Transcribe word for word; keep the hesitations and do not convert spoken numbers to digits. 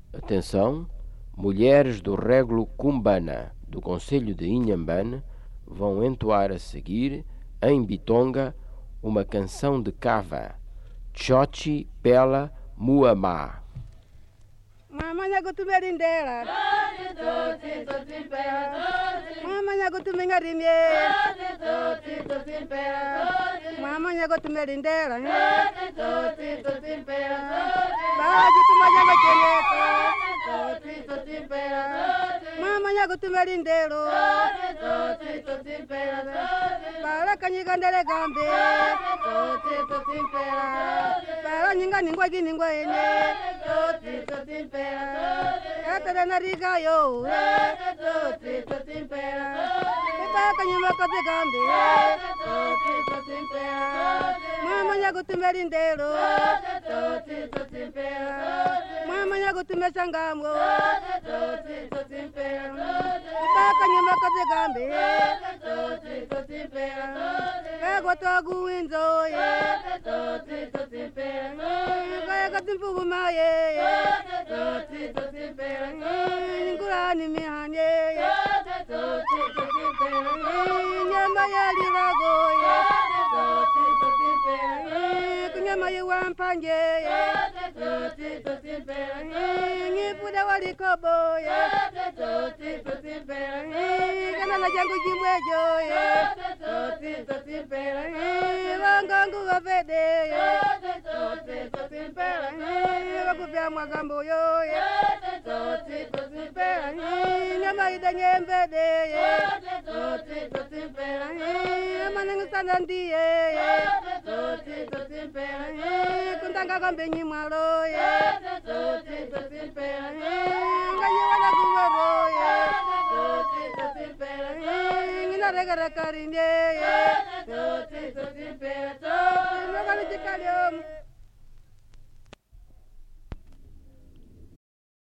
Atenção, mulheres do Régulo Cumbana, do concelho de Inhambane, vão entoar a seguir, em Bitonga, uma canção de Cava, Chochi Pela Muamá. Mamanya gutumerindera, mamanya gutumengarimye, mamanya gutumerindera, baji tumanya gacheneta, mamanya gutumerindero, para kanyigandere gambe, para nyinga ningwa giningwa ene, Kata nariga yo, Eba kanyama kate gambe, Mama nyago tumerindero, Mama nyago tumesangamo, Eba kanyama kate gambe, Ego togu winzo ye, Kaya katimpu maye, Ngurani mihanye, Nyama ya lirago ye, Kunyama ya wampanje ye, Ngipuda walikobo ye, Kanala jangu jimwejo ye, Wangangu wafede ye, Wakupia mwagambo yo ye, Nyama ida nyembede ye, Manengu sanandi ye, Kuntanga kambe nyimwalo ye, Nganyi wana kumwero ye, Ngina regara karinye ye, Mwakani chikaliyomu.